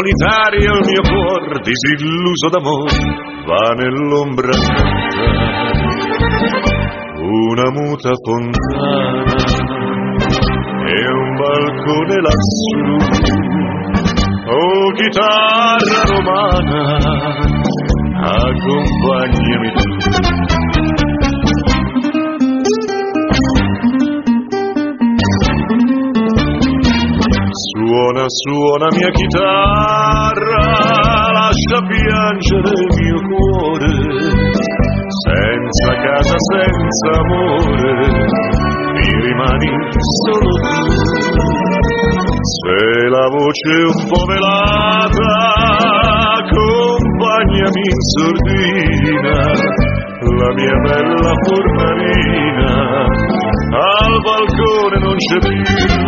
solitario il mio cuor disilluso d'amore va nell'ombra a cantare una muta fontana e un balcone lassù. Oh chitarra romana, accompagnami tu. Suona, suona mia chitarra, lascia piangere il mio cuore, senza casa, senza amore, mi rimani solo tu. Se la voce è un po' velata, accompagnami in sordina, la mia bella fornalina, al balcone non c'è più.